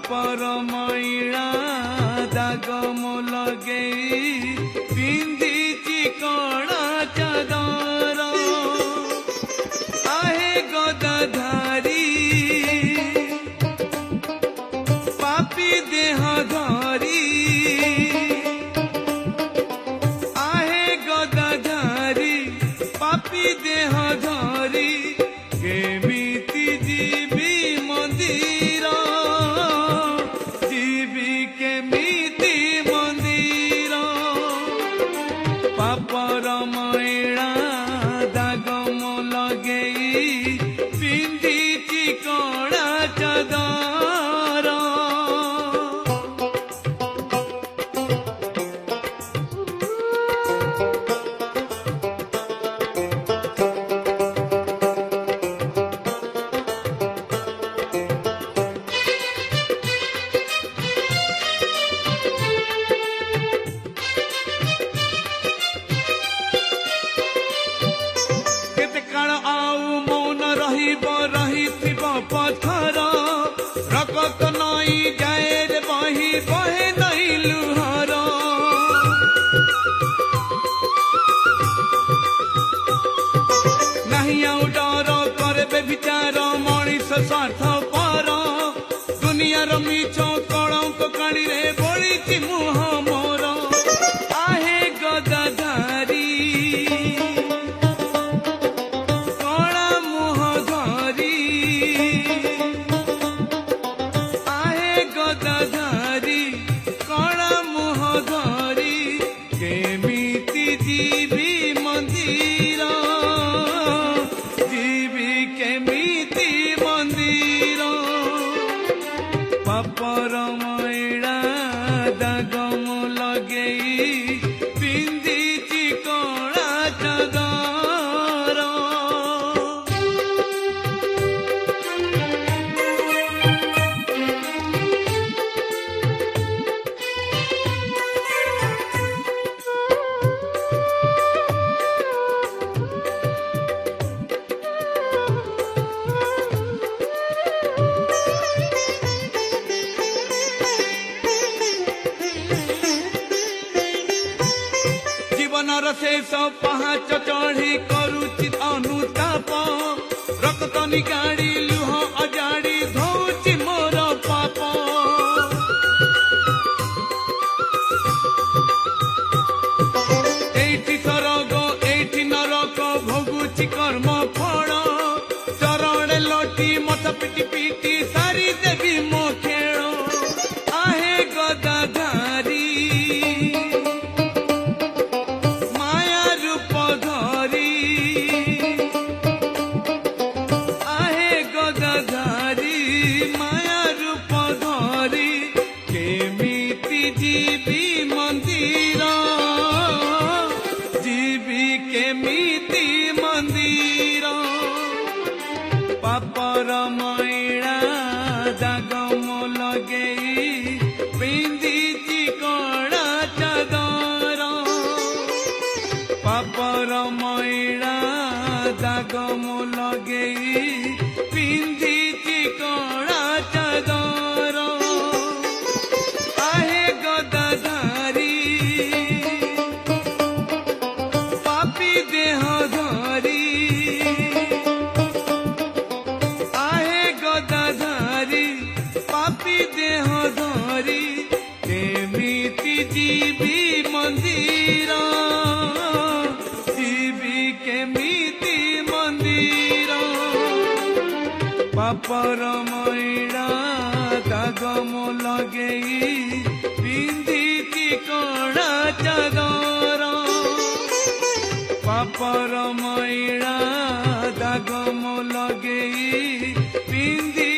पापर मैला दाग मो लगेई पिंधिची कणा चादर आहे गदाधारी पापी देह धरी आहे गदाधारी पापी देह धरी केमिति जीवी मंदिर जीवी केमिति मंदिर पापर मैला दाग मो लगेई पिंधिची कणा चादर पत्थर रकत नई जाए रे बही बहे नहीं लुहर नहीं आउ डर करे विचार मनीष स्वार्थ पर दुनियार मिछ कलंक काली रे बोली मुह मोर आहे गदाधारी कला मुह धरी गदाधारी कणा मुह धरी केमिति जीवी मंदिर जीवी केमिति मंदिर पापर मैला दाग मो लगेई पिंधिची कणा चादर जीवनर शेष पहाच चढ़ी करुची अनुताप रक्त निगाड़ी लुह अजाड़ी धोची मोर पाप एठी सरग एठी नरक भोगुची कर्म फल चरण लटी मत पिटी पिटी सारी देवी मो खेल आहे गदाधारी माया रूप धरी केमिति जीवी मंदिर जीवी केमिति मंदिर पापर मैला दाग मो लगेई पिंधिची कणा चादर पापर मैला दाग मो लगेई पिंधिची कणा चादर आहे गदाधारी पापी देह धरी आहे गदाधारी पापी देह धरी केमिति जीवी मंदिर जीवी केमिति मंदिर पापर मैला दाग मो लगेई पिंधिची कणा चादर पापर मैला दाग मो लगेई पिंधि